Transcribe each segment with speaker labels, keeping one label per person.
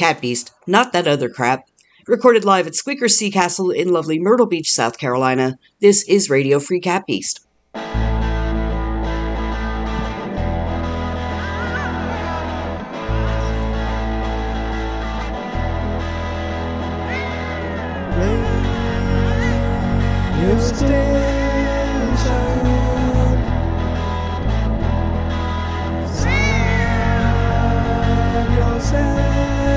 Speaker 1: Cat Beast, not that other crap. Recorded live at Squeaker's Sea Castle in lovely Myrtle Beach, South Carolina. This is Radio Free Cat Beast.
Speaker 2: Radio station. Sound yourself.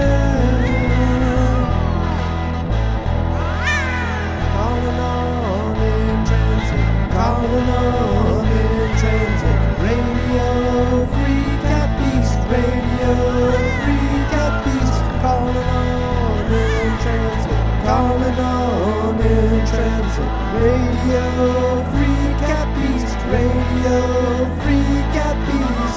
Speaker 2: Calling on in transit. Calling on in transit. Radio Free Cat Beast. Radio Free Cat Beast. Calling on in transit. Calling on in transit. Radio Free Cat Beast. Radio Free Cat Beast.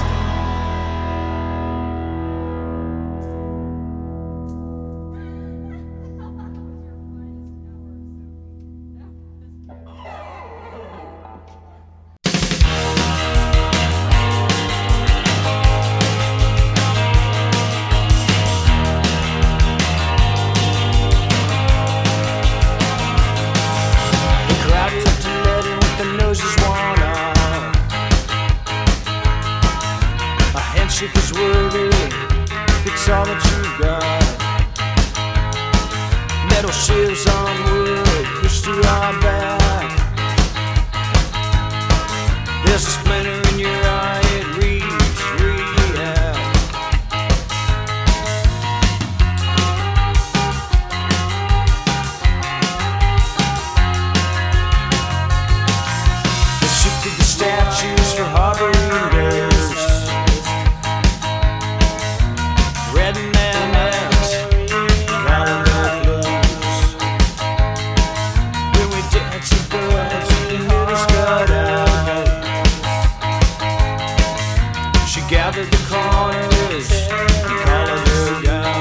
Speaker 3: Is worthy, it's all that you got. Metal shields on wood, pushed to our back. There's a splinter in your eye, it reads, react. They shifted the statues for harboring girls. Gathered the corners and collared her down.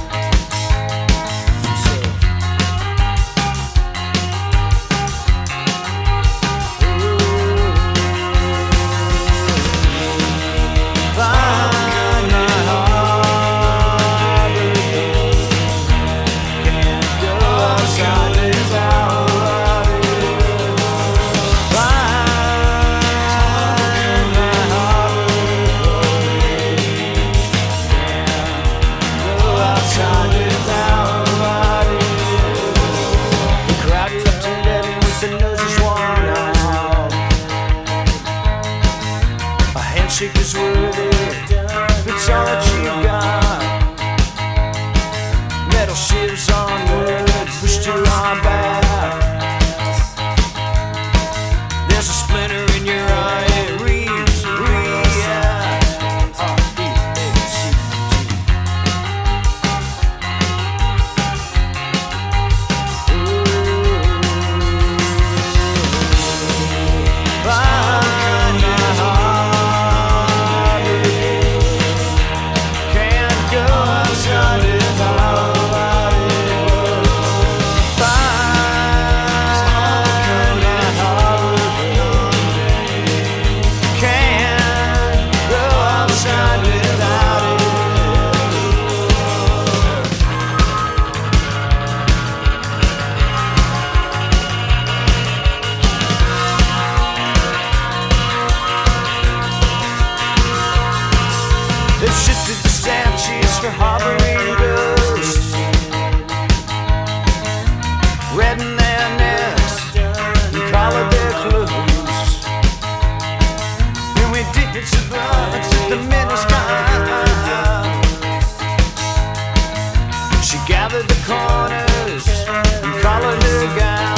Speaker 3: Find my heart, can't go outside without is worthy, it's all that you got. Metal shields on wood, pushed to our back. There's a splinter in your eye, it reads, react. Find my heart, can't go outside without it. Find my heart, can't go outside without it. They've shifted the statues for harboring ghosts, reddened their nests and collared their clothes. And we did survive to the minute sky. She gathered the corners and collared her gown.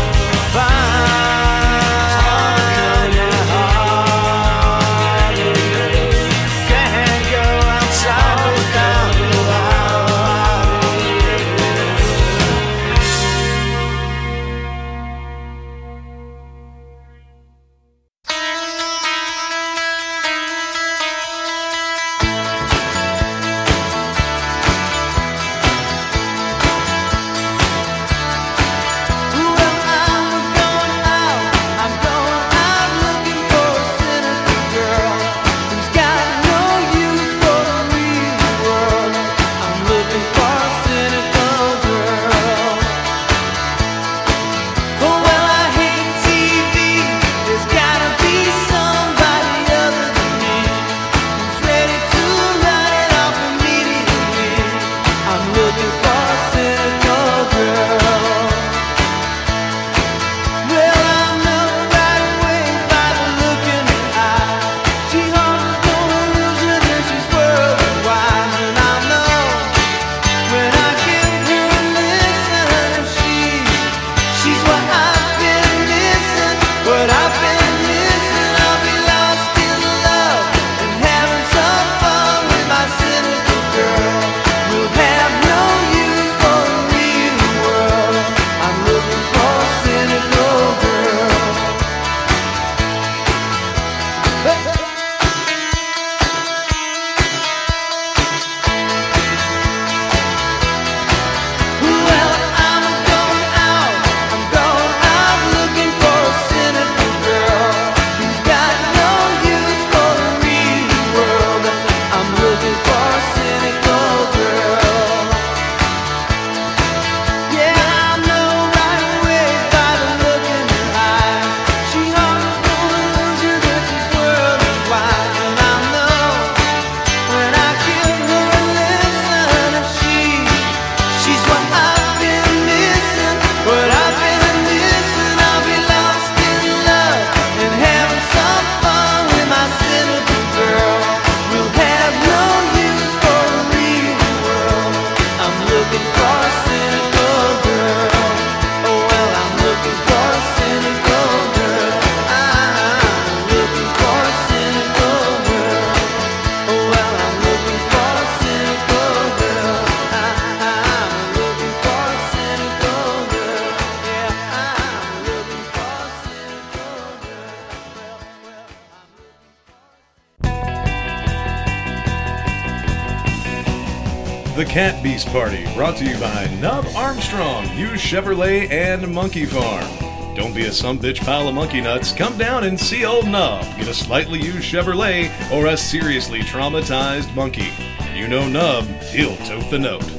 Speaker 3: Find my heart.
Speaker 4: The Cat Beast Party, brought to you by Nub Armstrong, Hughes Chevrolet, and Monkey Farm. Don't be a sumbitch pile of monkey nuts. Come down and see old Nub. Get a slightly used Chevrolet or a seriously traumatized monkey. You know Nub, he'll tote the note.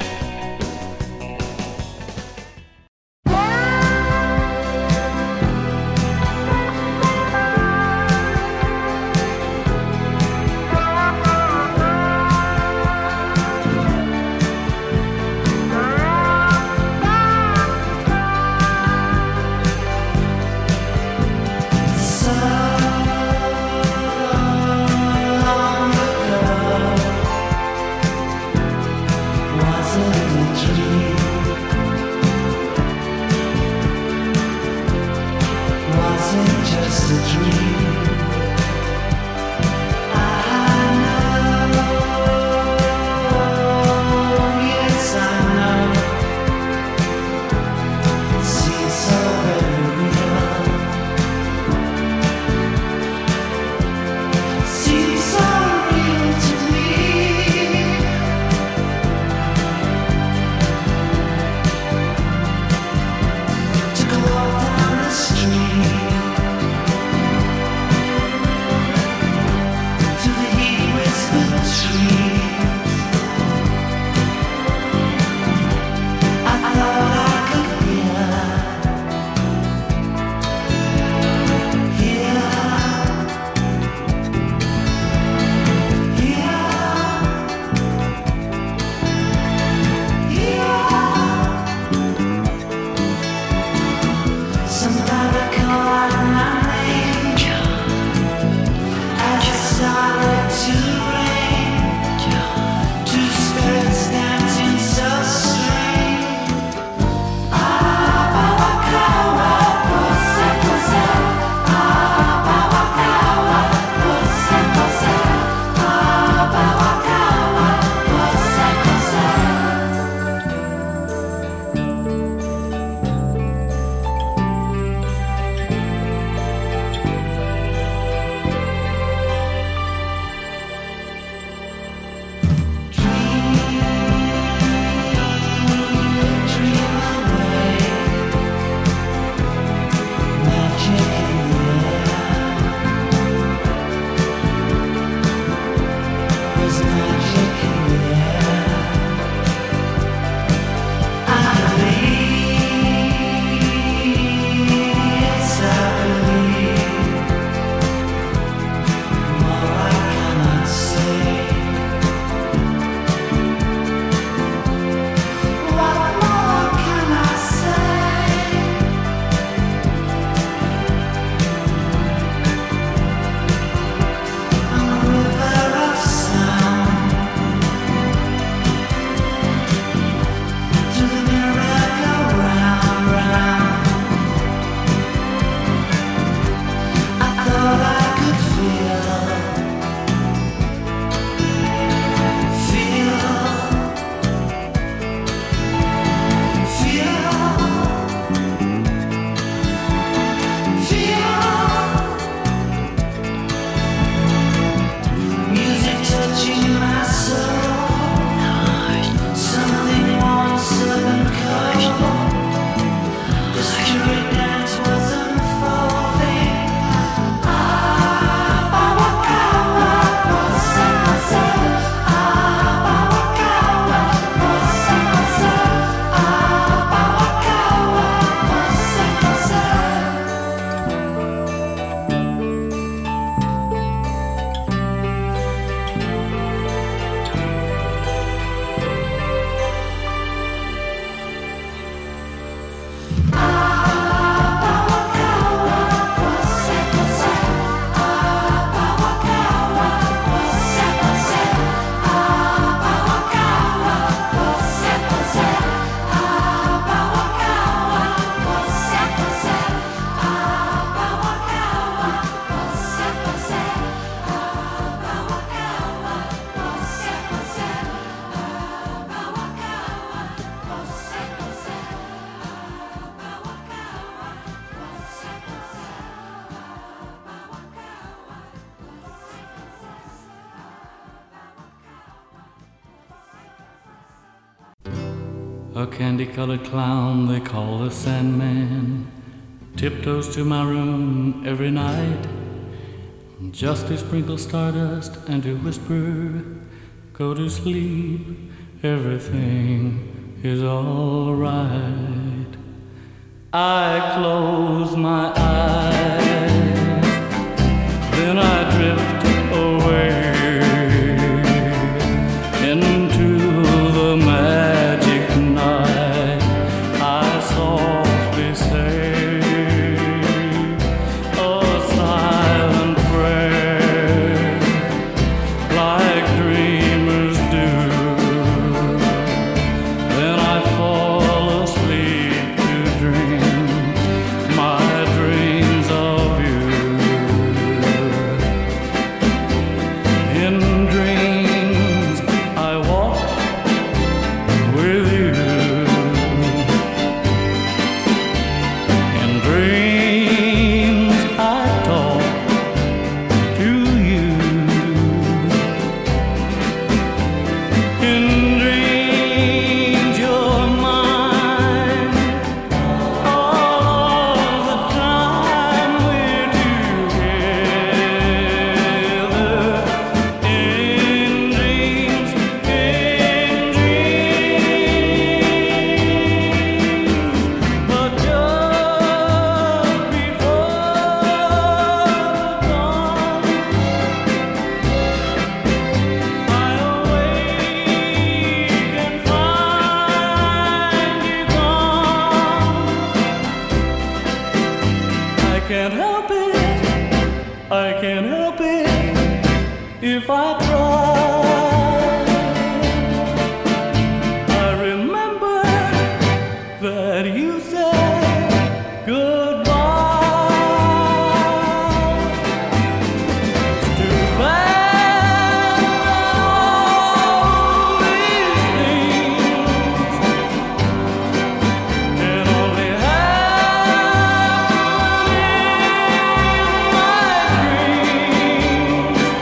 Speaker 2: Was
Speaker 5: A candy-colored clown they call the Sandman tiptoes to my room every night just to sprinkle stardust and to whisper, go to sleep, everything is all right. I close my eyes, then I drift away into the magic night. I softly say a silent prayer like dreamers do. Then I fall asleep to dream my dreams of you. In dreams I walk with you. In dreams I talk to you. In dreams you're mine all the time we're together. In dreams, but just before the dawn, I awake and find you gone. I can't help it, I can't help it if I try. I remember that you said goodbye. It's too bad all these things can only happen in my dreams.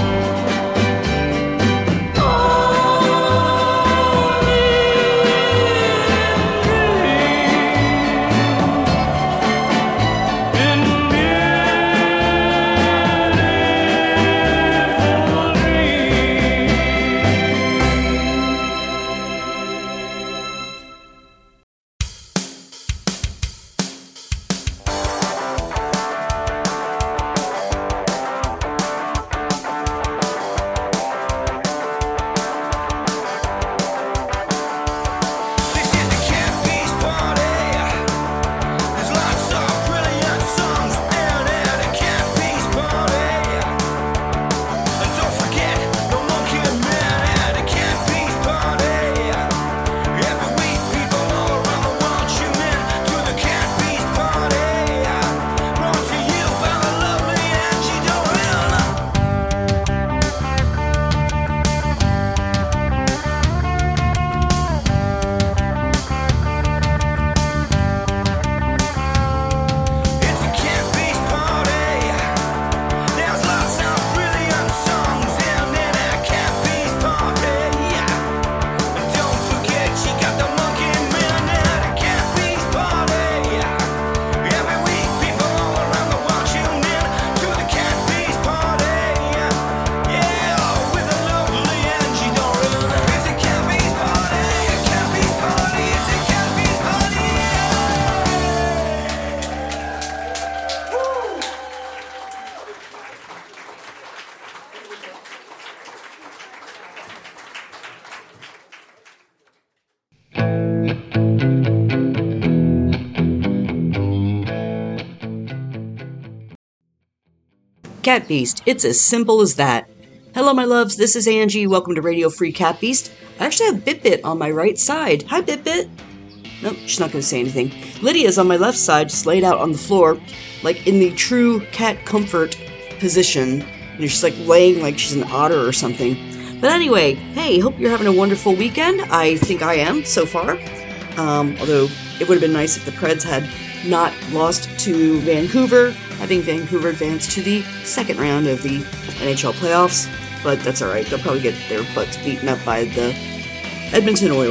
Speaker 1: Cat Beast. It's as simple as that. Hello, my loves. This is Angie. Welcome to Radio Free Cat Beast. I actually have Bit-Bit on my right side. Hi, Bit-Bit. Nope, she's not going to say anything. Lydia's on my left side, just laid out on the floor, like in the true cat comfort position. And she's like laying like she's an otter or something. But anyway, hey, hope you're having a wonderful weekend. I think I am so far. Although it would have been nice if the Preds had not lost to Vancouver, having Vancouver advance to the second round of the NHL playoffs. But that's alright, they'll probably get their butts beaten up by the Edmonton Oilers.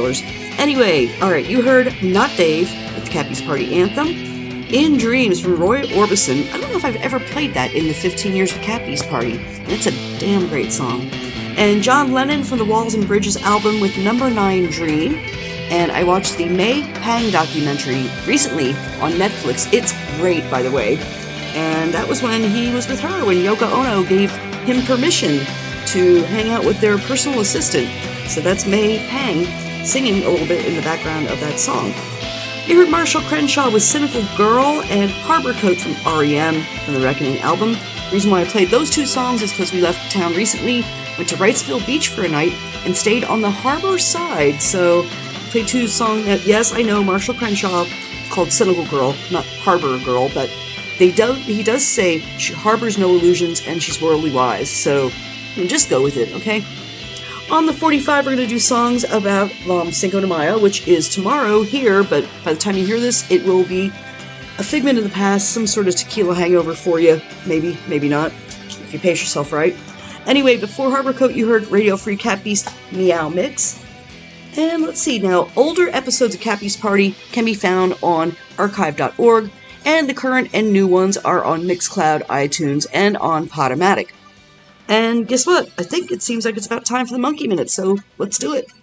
Speaker 1: Anyway, alright, you heard Not Dave with the Cappy's Party Anthem. In Dreams from Roy Orbison. I don't know if I've ever played that in the 15 years of Cappy's Party. It's a damn great song. And John Lennon from the Walls and Bridges album with Number 9 Dream. And I watched the May Pang documentary recently on Netflix. It's great, by the way. And that was when he was with her, when Yoko Ono gave him permission to hang out with their personal assistant. So that's May Pang singing a little bit in the background of that song. You heard Marshall Crenshaw with Cynical Girl and Harbor Coat from R.E.M. from the Reckoning album. The reason why I played those two songs is because we left town recently, went to Wrightsville Beach for a night, and stayed on the harbor side. So, played two songs that, yes, I know Marshall Crenshaw called Cynical Girl, not Harbor Girl, but he does say she harbors no illusions and she's worldly wise. So, just go with it, okay? On the 45, we're going to do songs about Cinco de Mayo, which is tomorrow here, but by the time you hear this, it will be a figment of the past, some sort of tequila hangover for you. Maybe, maybe not, if you pace yourself right. Anyway, before Harbor Coat, you heard Radio Free Cat Beast Meow Mix. And let's see now, older episodes of Cappy's Party can be found on archive.org, and the current and new ones are on Mixcloud, iTunes, and on Podomatic. And guess what? I think it seems like it's about time for the Monkey Minute, so let's do it.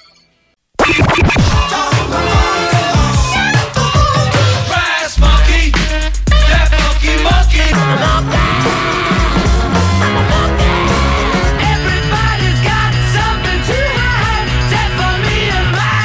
Speaker 3: Brass monkey, that monkey. Everybody's got something to hide, except for me and my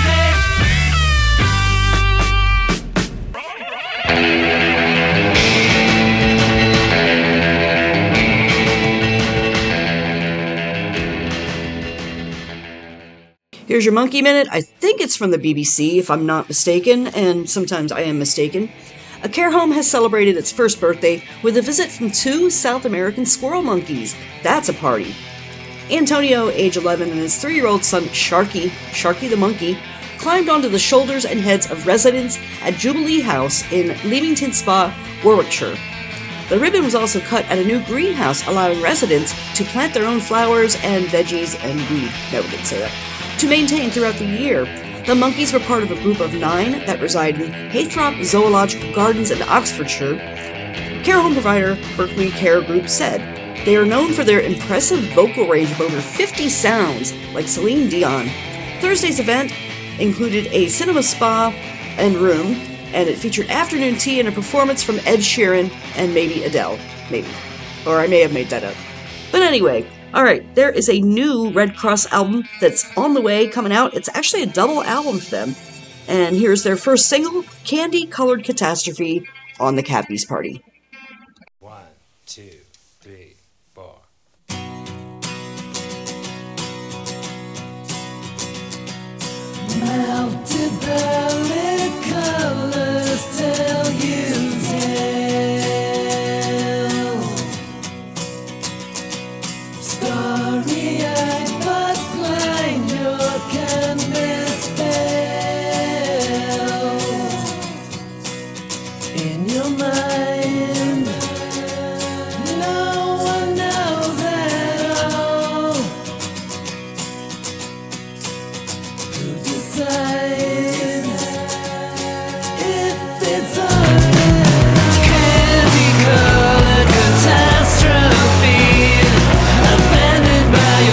Speaker 1: Here's your Monkey Minute. I think it's from the BBC, if I'm not mistaken, and sometimes I am mistaken. A care home has celebrated its first birthday with a visit from 2 South American squirrel monkeys. That's a party. Antonio, age 11, and his 3-year-old son, Sharky the monkey, climbed onto the shoulders and heads of residents at Jubilee House in Leamington Spa, Warwickshire. The ribbon was also cut at a new greenhouse, allowing residents to plant their own flowers and veggies and weed. No, we didn't say that. To maintain throughout the year. The monkeys were part of a group of 9 that reside in Haythrop Zoological Gardens in Oxfordshire. Care home provider Berkeley Care Group said, they are known for their impressive vocal range of over 50 sounds, like Celine Dion. Thursday's event included a cinema spa and room, and it featured afternoon tea and a performance from Ed Sheeran and maybe Adele. Maybe. Or I may have made that up. But anyway, alright, there is a new Red Cross album that's on the way, coming out. It's actually a double album for them. And here's their first single, Candy Colored Catastrophe, on the Cappy's Party.
Speaker 3: 1, 2, 3, 4.
Speaker 2: Melted violet colors tell you tales. Starry-eyed but blind, your canvas fails. In your mind, no one knows at all. Who decides if it's alright? Candy-colored catastrophe, abandoned by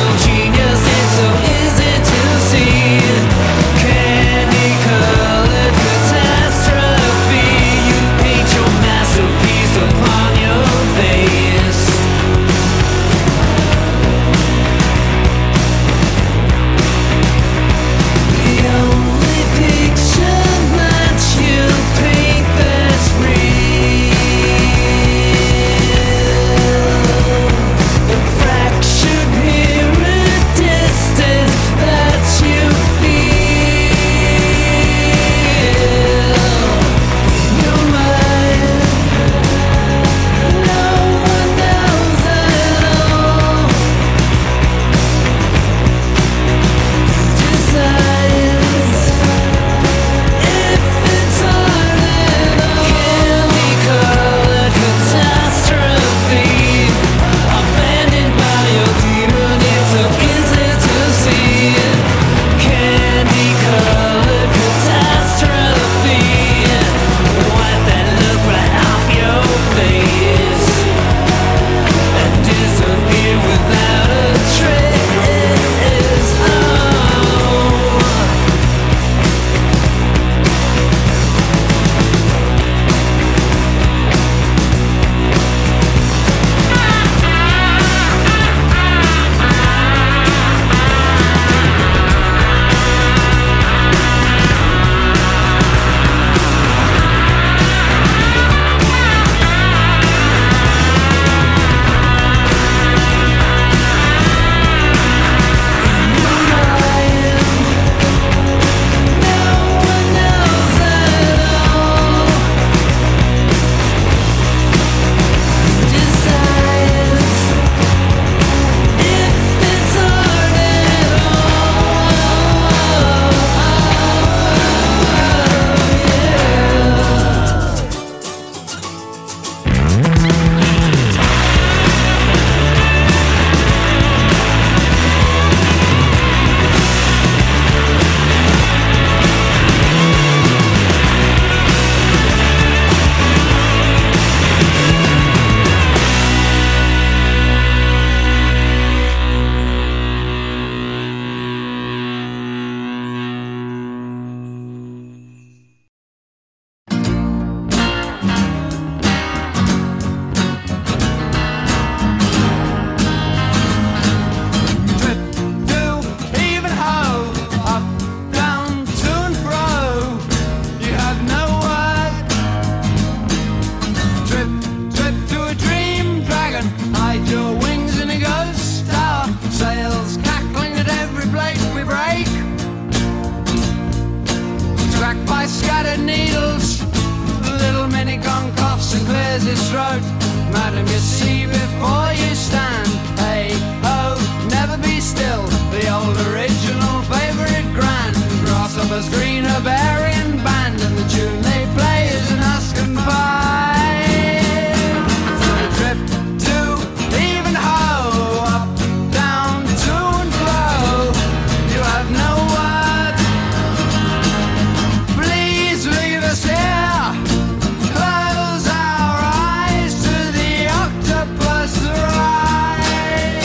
Speaker 3: and needles. Little mini gun coughs and clears his throat. Madam, you see before you stand. Hey, ho, never be still. The old original favourite grand. Grasshoppers, green Bavarian band. And the tune they play is an Askin pie. So the trip to Ivanhoe, up, down, to and fro. You have no word. Please leave us here. Close our eyes to the octopus ride.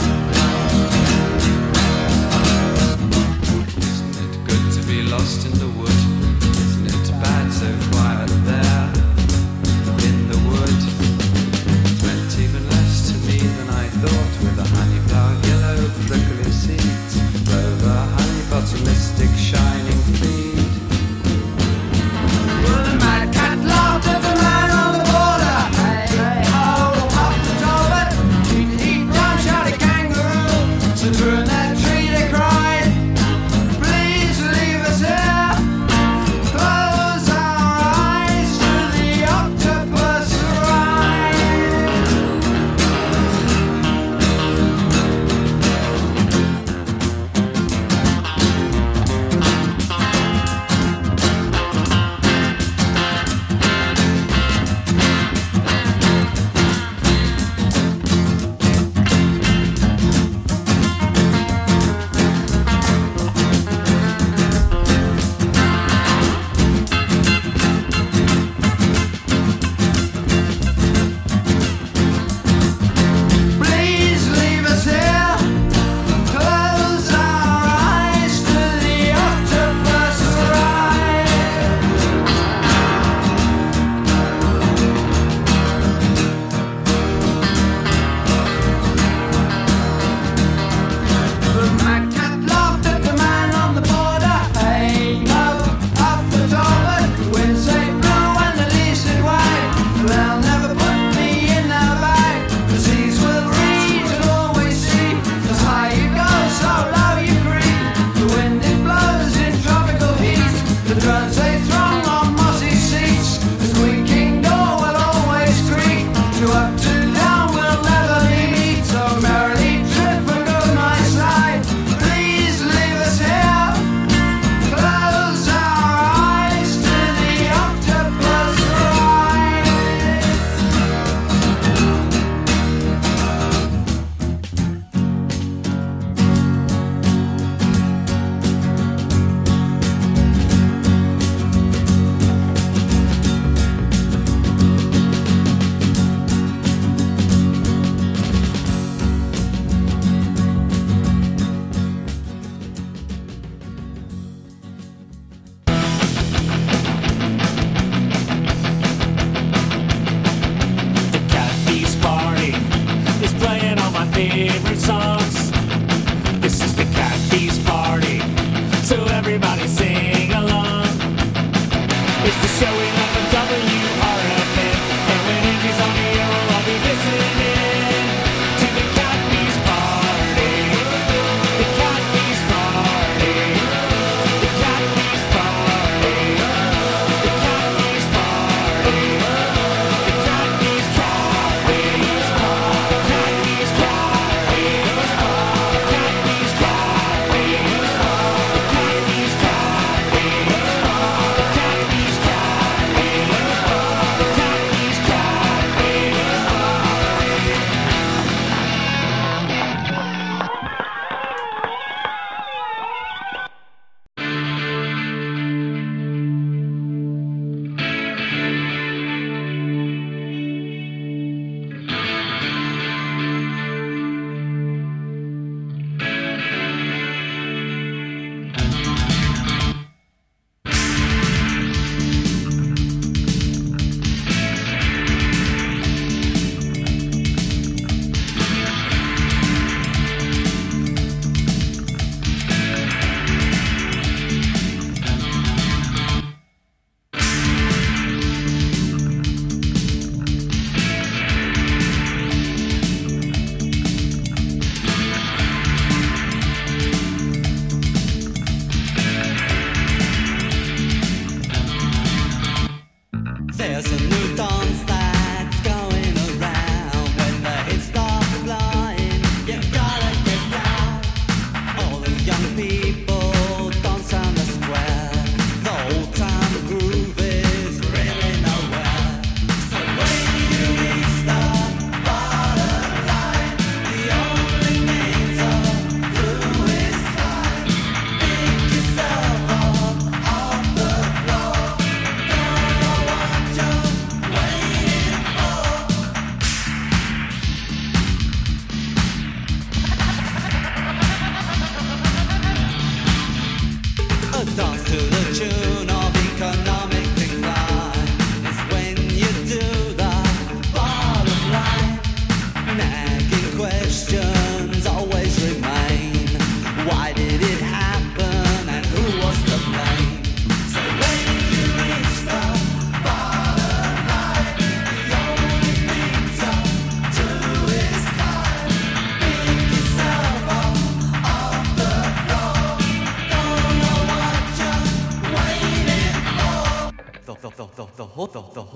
Speaker 3: Isn't it good to be lost in the wood? Isn't it bad so quiet there in the wood? It meant even less to me than I thought, with a honeyflower, yellow prickly seeds, clover, honey pots, mystic shining feet. Well, the mad cat laughed at the man on the border. Hey, hey, ho, up the top of it. Eat, run, shouted kangaroo. So through that tree they cried, please leave us here. Close our eyes to the octopus ride. Please leave us here. Close our eyes to the octopus ride. The mad cat laughed at the man on the border. Hey, ho, up the top of it. The winds say blow and the leaves did wag. They'll never put me in their bag. The seas will reach and always see. As high you go, so low you creep. The wind it blows in tropical heat. The drones they throng on mossy seats. The squeaking door will always creak. To up to down will never meet. So merrily trip and go my side. Please leave us here. Close our eyes to the octopus ride.
Speaker 2: The Cat Beast Party is playing all my favorite songs. This is the Cat Beast Party, so everybody sing along. It's the show we love on WRFN, and when Angie's on the air, we'll all be listening to the Cat Beast Party. The Cat Beast Party. The Cat Beast Party. The Cat Beast Party. The Cat Beast Party. The Cat Beast Party.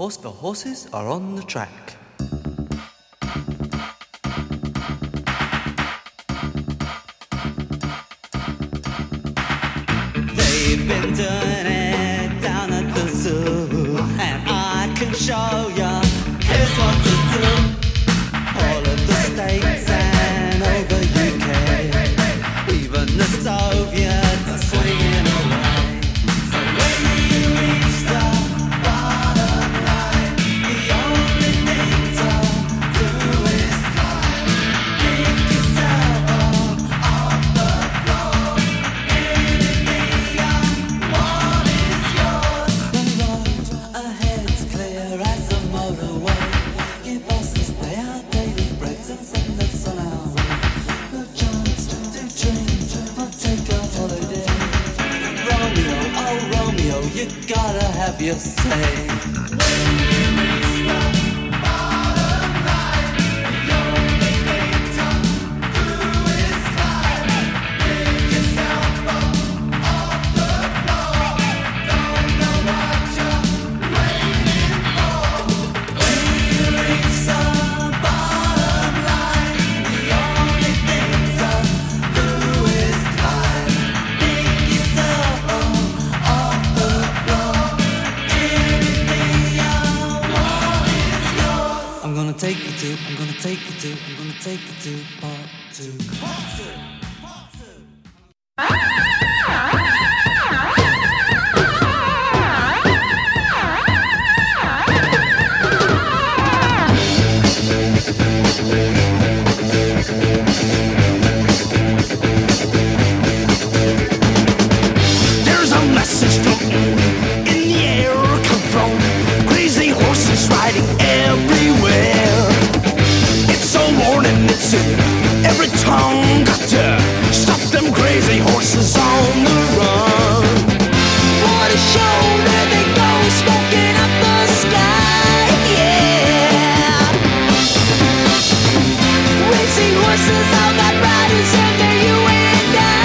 Speaker 6: horses are on the track. They've been doing it down at the zoo, and I can show ya. Here's what to do. All of the states and all the UK, even the Soviets are swinging away. So when you reach the bottom line, the only thing to do is climb. Pick yourself up off the floor. Anything you want is yours. The road ahead's clear as a motorway. Give us this day our daily breads and send us on our way. No chance to dream or take a holiday. Romeo, oh Romeo, you gotta have your say. I'm gonna take you to part two.
Speaker 7: There's a message floating in the air, come from crazy horses riding everywhere. It's a warning, it's in every tongue. Got to stop them crazy horses on the run. What a show, there they go, smoking up the sky, yeah. Racing horses, all got riders under you and I.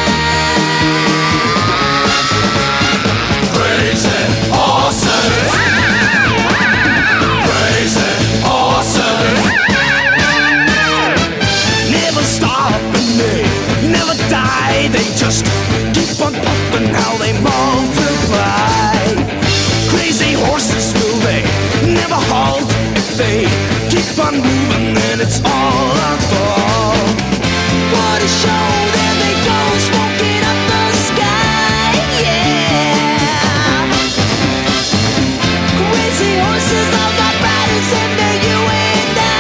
Speaker 7: Crazy horses, crazy horses. Never stop and they never die. They just keep on pumping how they multiply. Crazy horses, will they never halt? If they keep on moving, then it's all our fault. What a show, there they go, smoking up the sky, yeah. Crazy horses, all got riders under you and I.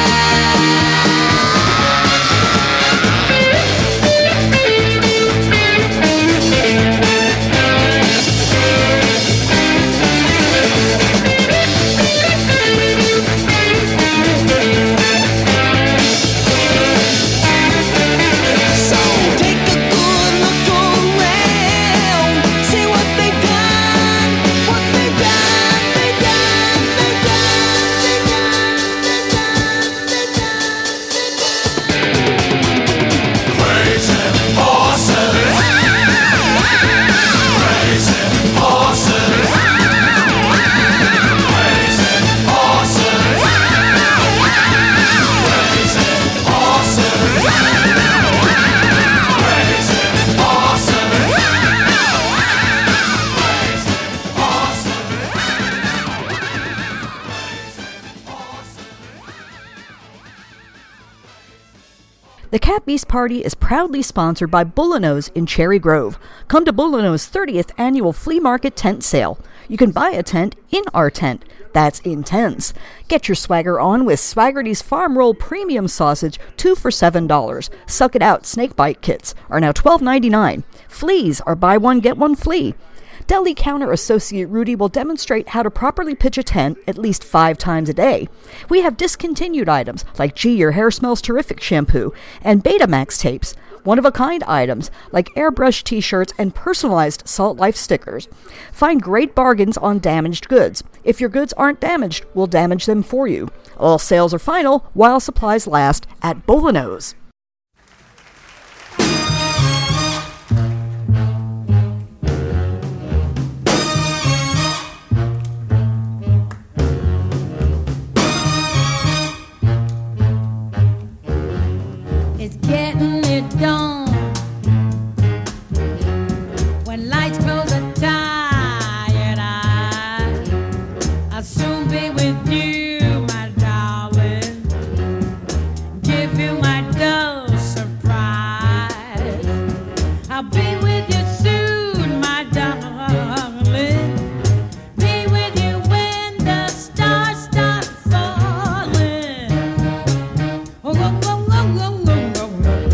Speaker 7: So take a good look around, see what they've done, what they've done, they've done, they've done, they've done, they've done, they've done. Crazy horses, crazy horses, crazy horses, crazy horses.
Speaker 8: The Cat Beast Party is proudly sponsored by Bullino's in Cherry Grove. Come to Bullino's 30th annual flea market tent sale. You can buy a tent in our tent. That's in tents. Get your swagger on with Swaggerty's Farm Roll Premium Sausage, 2 for $7. Suck It Out Snakebite Kits are now $12.99. Fleas are buy one, get one flea. Deli Counter Associate Rudy will demonstrate how to properly pitch a tent at least 5 times a day. We have discontinued items like Gee, Your Hair Smells Terrific shampoo and Betamax tapes, one-of-a-kind items like airbrush t-shirts and personalized Salt Life stickers. Find great bargains on damaged goods. If your goods aren't damaged, we'll damage them for you. All sales are final while supplies last at Bullino's.
Speaker 9: It's getting it done. When lights close a tired eye, I'll soon be with you, my darling. Give you my dull surprise. I'll be with you soon, my darling. Be with you when the stars start falling. Oh, oh, oh, oh, oh, oh, oh.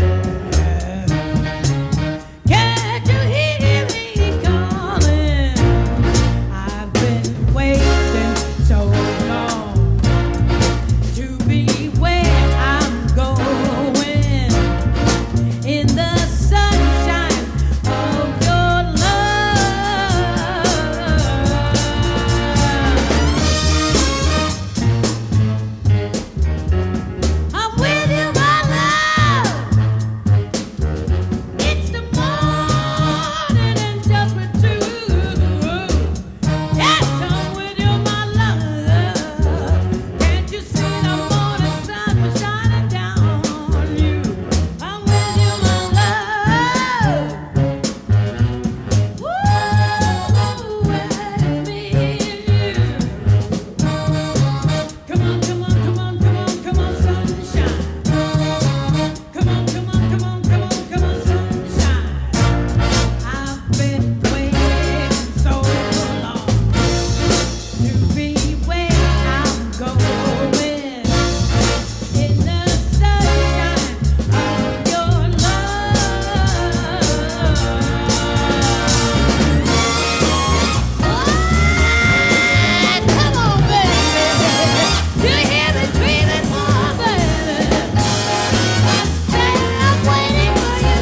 Speaker 9: Can't you hear me calling? I've been waiting so long to be where I'm going in the sunshine of your love. I'm with you, my love. It's the morning and just with two. Yes, I'm with you, my love. Can't you see the morning sun was shining down on you? I'm with you, my love. Woo, it's me and you. Come on, come on, come on, come on, come on, sunshine. Come on, come on, come on, come on, come on, sunshine. I've been waiting so long to be where I'm going in the sunshine of your love. Come on, baby. Do you hear me screaming for baby? I say I'm waiting for you,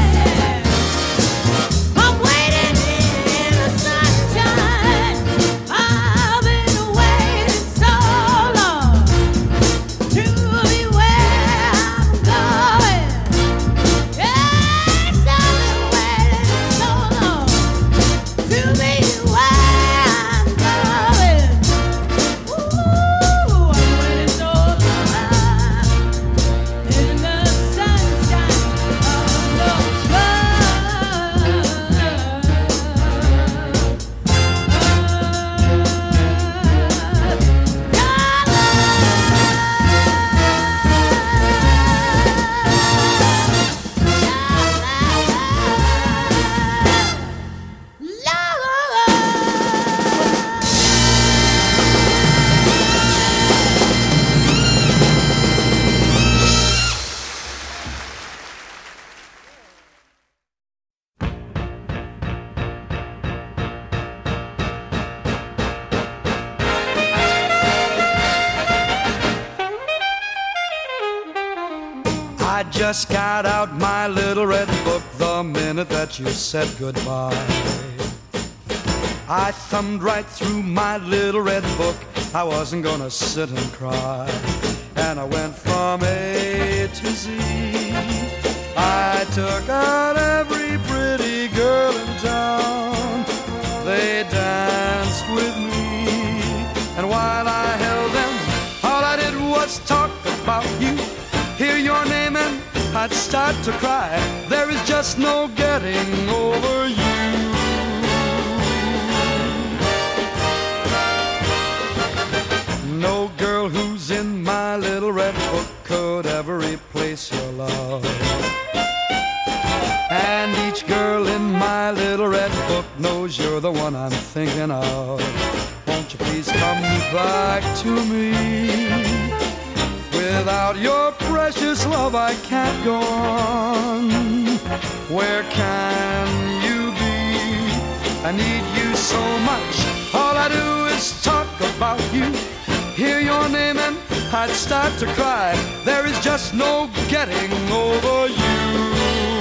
Speaker 9: yeah. I'm waiting in the sunshine. I've been waiting so long to be where I'm going. Yes, I've been waiting so long to be where I'm going. Ooh, I'm waiting so long in the sunshine of
Speaker 10: I just got out my little red book the minute that you said goodbye. I thumbed right through my little red book. I wasn't gonna sit and cry. And I went from A to Z. I took out every pretty girl in town. They danced with me. And while I held them, all I did was talk about you. Hear your name and I'd start to cry. There is just no getting over you. No girl who's in my little red book could ever replace your love. And each girl in my little red book knows you're the one I'm thinking of. Won't you please come back to me? Without your precious love I can't go on. Where can you be? I need you so much. All I do is talk about you. Hear your name and I'd start to cry. There is just no getting over you.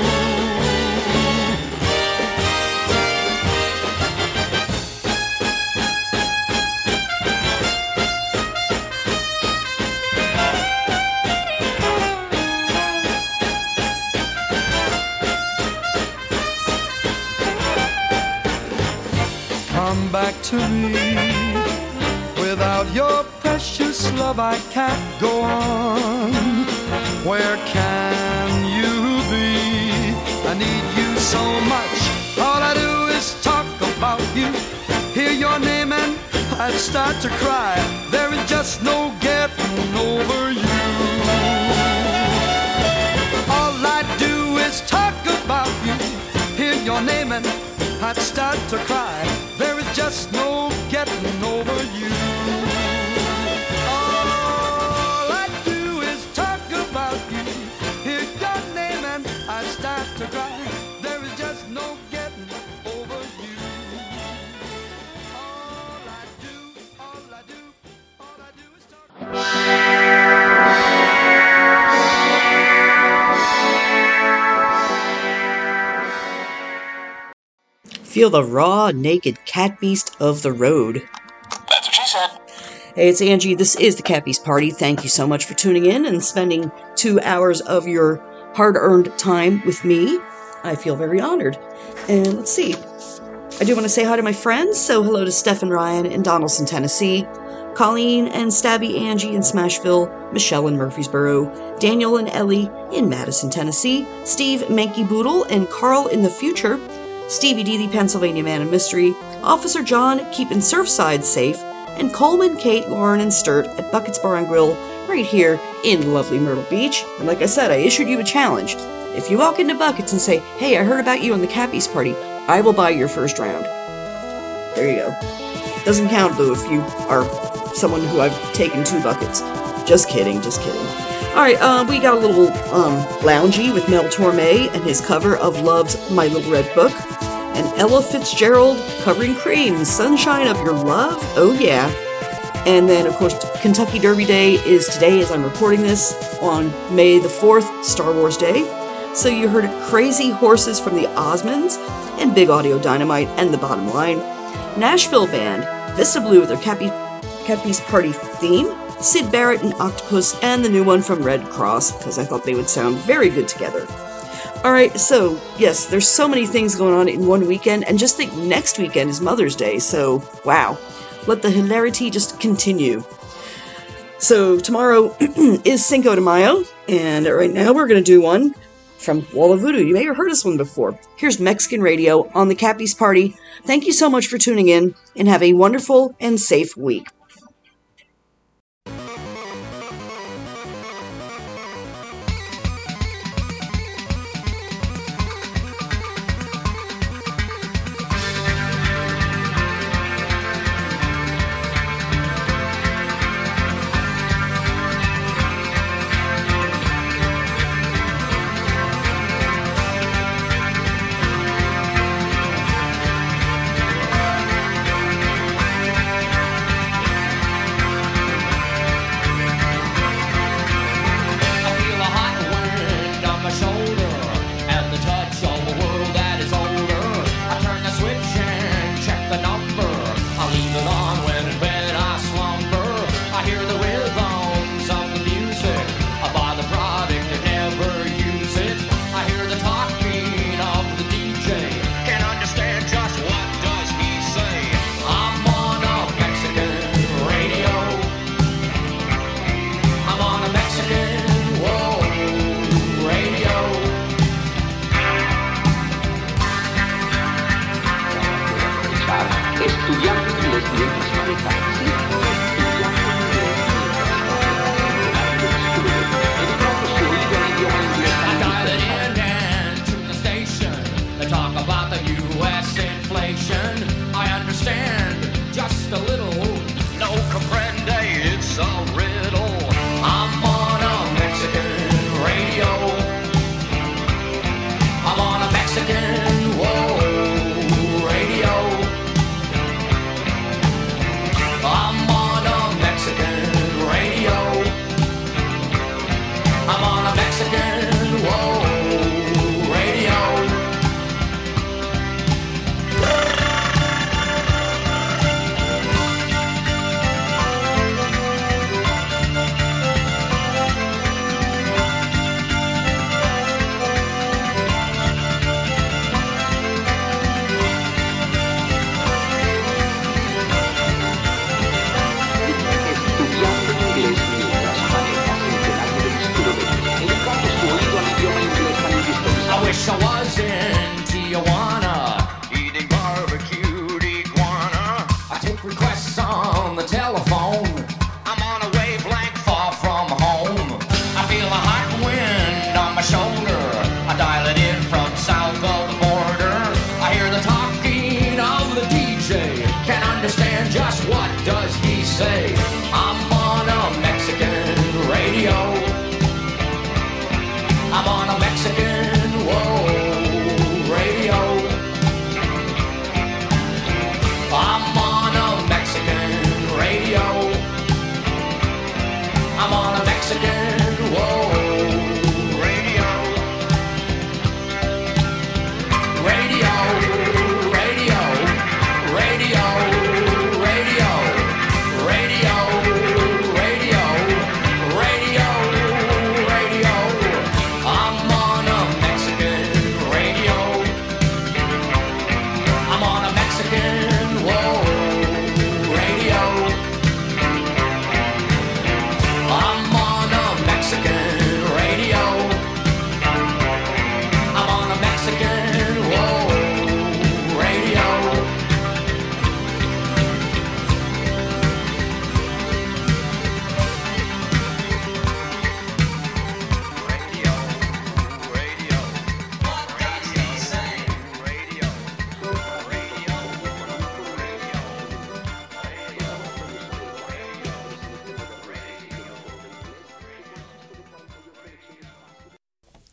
Speaker 10: Come back to me. Without your precious love I can't go on. Where can start to cry. There is just no getting over you. All I do is talk about you, hear your name and I'd start to cry. There is just no getting over you. All I do is talk about you, hear your name and I'd start to cry. There is just no getting over you. All I do is talk about you.
Speaker 1: Feel the raw, naked cat beast of the road.
Speaker 11: That's what she said.
Speaker 1: Hey, it's Angie. This is the Cat Beast Party. Thank you so much for tuning in and spending 2 hours of your hard-earned time with me. I feel very honored. And let's see. I do want to say hi to my friends. So hello to Steph and Ryan in Donaldson, Tennessee, Colleen and Stabby Angie in Smashville, Michelle in Murfreesboro, Daniel and Ellie in Madison, Tennessee, Steve Mankey Boodle and Carl in the future, Stevie D, the Pennsylvania Man of Mystery, Officer John keeping Surfside safe, and Coleman, Kate, Lauren, and Sturt at Buckets Bar and Grill right here in lovely Myrtle Beach. And like I said, I issued you a challenge. If you walk into Buckets and say, hey, I heard about you on the Cat Beast Party, I will buy your first round. There you go. Doesn't count, though, if you are someone who I've taken 2 buckets. Just kidding, just kidding. Alright, we got a little loungy with Mel Torme and his cover of Love's My Little Red Book. And Ella Fitzgerald covering Cream, Sunshine of Your Love, oh yeah. And then, of course, Kentucky Derby Day is today as I'm recording this on May the 4th, Star Wars Day. So you heard Crazy Horses from the Osmonds and Big Audio Dynamite and The Bottom Line. Nashville band, Vista Blue with their Cat Beast Party theme, Sid Barrett and Octopus, and the new one from Red Cross, because I thought they would sound very good together. Alright, so, yes, there's so many things going on in one weekend, and just think next weekend is Mother's Day, so, wow. Let the hilarity just continue. So, tomorrow is Cinco de Mayo, and right now we're going to do one from Wall of Voodoo. You may have heard this one before. Here's Mexican Radio on the Cat Beast Party. Thank you so much for tuning in, and have a wonderful and safe week.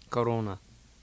Speaker 11: Corona.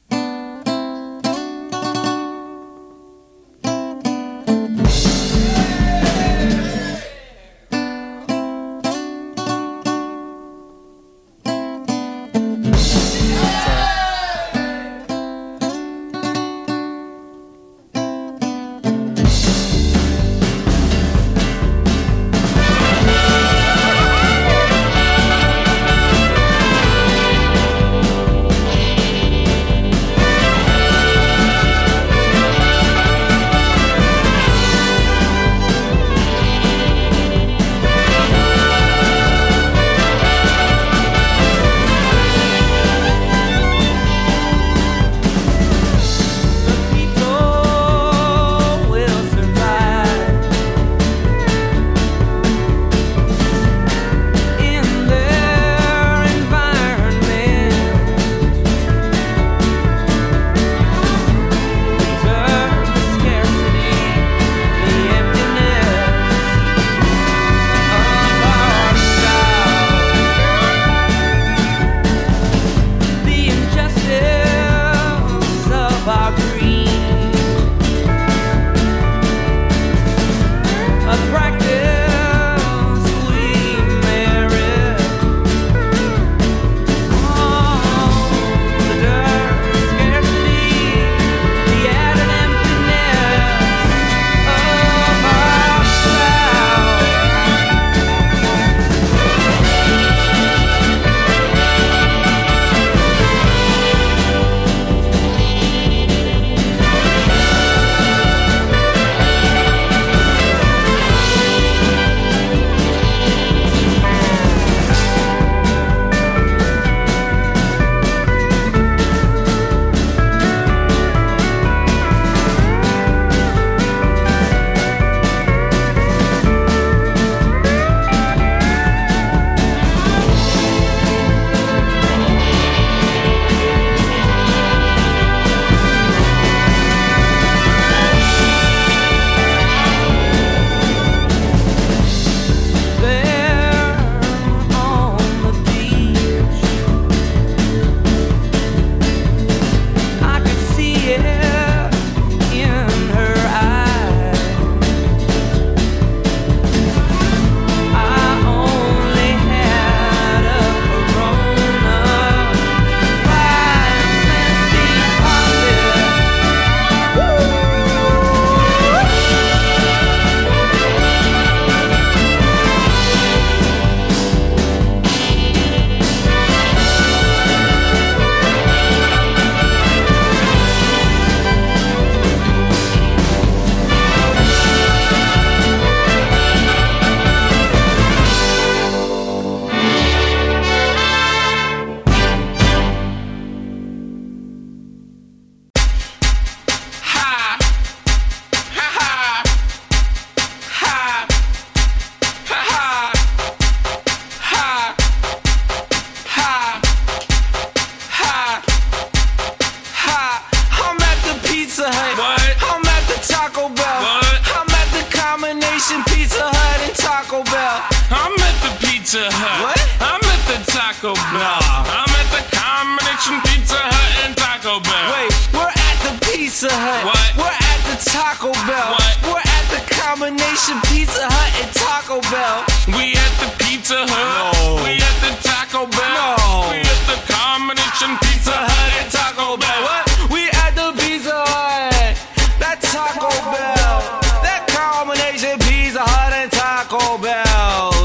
Speaker 12: Pizza Hut. What? I'm at the Taco Bell. Nah. I'm at the combination Pizza Hut and Taco Bell.
Speaker 13: Wait, we're at the Pizza Hut.
Speaker 12: What?
Speaker 13: We're at the Taco Bell.
Speaker 12: What?
Speaker 13: We're at the combination Pizza Hut and Taco Bell.
Speaker 12: We at the Pizza Hut.
Speaker 13: No.
Speaker 12: We at the Taco Bell.
Speaker 13: No.
Speaker 12: We at the combination Pizza Hut and Taco Bell.
Speaker 13: What? We at the Pizza Hut. That Taco Bell. That combination Pizza Hut and Taco Bell.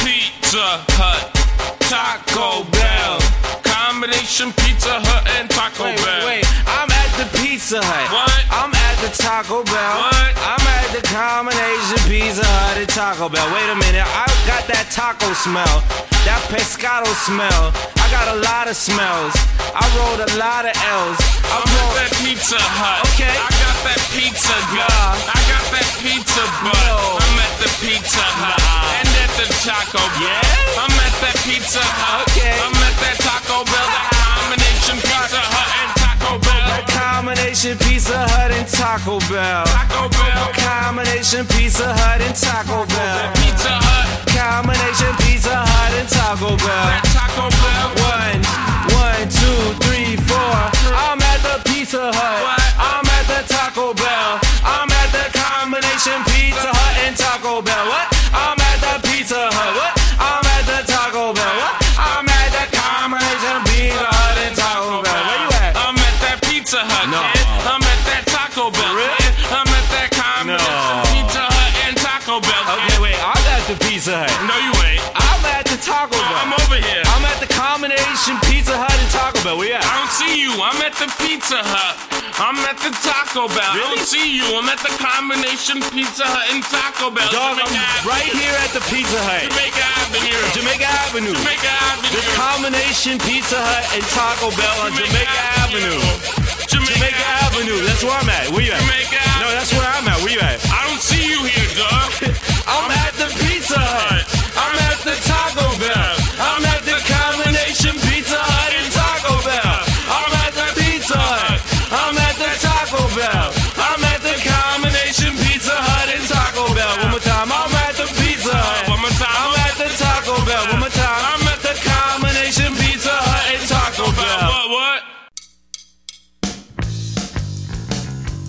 Speaker 12: Pizza Hut, Taco Bell. Combination Pizza Hut and Taco Bell.
Speaker 13: Wait, I'm at the Pizza Hut.
Speaker 12: What?
Speaker 13: I'm at the Taco Bell.
Speaker 12: What?
Speaker 13: I'm at the combination Pizza Hut and Taco Bell. Wait a minute, I got that taco smell, that pescado smell. I got a lot of smells. I rolled a lot of L's.
Speaker 12: I'm at that Pizza Hut.
Speaker 13: Okay.
Speaker 12: I got that pizza gut.
Speaker 13: Nah.
Speaker 12: I got that pizza butt.
Speaker 13: No.
Speaker 12: I'm at the Pizza Hut.
Speaker 13: Nah.
Speaker 12: And at the Taco Bell.
Speaker 13: Yeah?
Speaker 12: I'm at that Pizza Hut.
Speaker 13: Okay.
Speaker 12: I'm at that Taco Bell. That combination Pizza Hut and Taco Bell.
Speaker 13: That combination Pizza Hut and Taco Bell.
Speaker 12: Taco Bell.
Speaker 13: Combination Pizza Hut and Taco Bell.
Speaker 12: That Pizza Hut.
Speaker 13: Combination Pizza Hut and Taco Bell.
Speaker 12: That Taco Bell.
Speaker 13: 1, 2, 3, 4. Taco Bell. What? I'm at the Pizza Hut. What? I'm at the Taco Bell. What? I'm at the combination Pizza Hut and Taco Bell. Where you at?
Speaker 12: I'm at that Pizza Hut,
Speaker 13: No.
Speaker 12: kid. I'm at that Taco Bell, kid. I'm at that combination Pizza Hut and Taco Bell, kid.
Speaker 13: Okay, wait. I'm at the Pizza Hut.
Speaker 12: No, you ain't.
Speaker 13: I'm at the Taco Bell.
Speaker 12: I'm over here.
Speaker 13: I'm at the combination Pizza Hut and Taco Bell. Where you at?
Speaker 12: I don't see you. I'm at the Pizza Hut. I'm at the Taco Bell. I
Speaker 13: Really?
Speaker 12: don't see you. I'm at the combination Pizza Hut and Taco Bell.
Speaker 13: Dog,
Speaker 12: Jamaica
Speaker 13: I'm
Speaker 12: Avenue.
Speaker 13: right here at the Pizza Hut.
Speaker 12: Jamaica Avenue.
Speaker 13: Jamaica Avenue.
Speaker 12: Jamaica Avenue.
Speaker 13: The combination Pizza Hut and Taco Bell on Jamaica Avenue. Jamaica Avenue. That's where I'm at. Where you at?
Speaker 12: Jamaica
Speaker 13: No, that's where I'm at. Where you at?
Speaker 12: I don't see you here, dog.
Speaker 13: I'm at the Pizza Hut. I'm at the Taco Bell. I'm at the combination Pizza Hut and Taco Bell. I'm at the Pizza Hut. I'm at the Taco Bell. I'm at the combination Pizza Hut and Taco Bell. One more time. I'm at the Pizza Hut.
Speaker 12: One more time.
Speaker 13: I'm at the Taco Bell. One more time. I'm at the combination Pizza Hut and Taco Bell.
Speaker 12: What?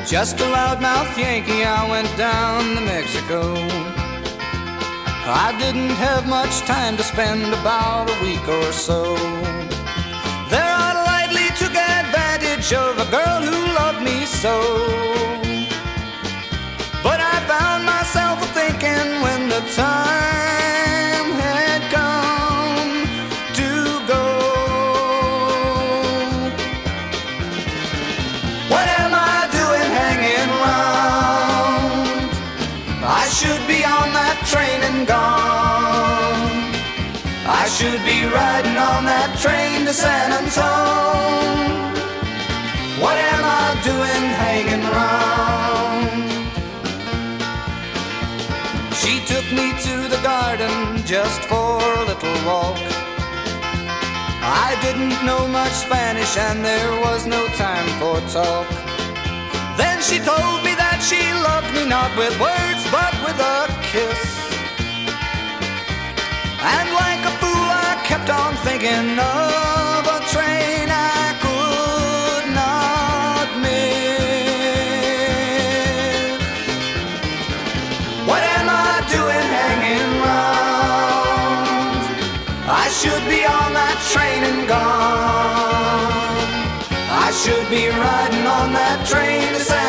Speaker 10: Just a loudmouth Yankee, I went down to Mexico. I didn't have much time to spend, about a week or so. There I lightly took advantage of a girl who loved me so. But I found myself thinking when the time had come to go, what am I doing hanging round? I should be on that train and gone. I should be riding on that train to San Antone. What am I doing hanging round? She took me to the garden just for a little walk. I didn't know much Spanish and there was no time for talk. Then she told me that she loved me not with words but with a kiss. And like a fool I kept on thinking of a train I could not miss. What am I doing hanging round? I should be on that train and gone. I should be riding on that train to San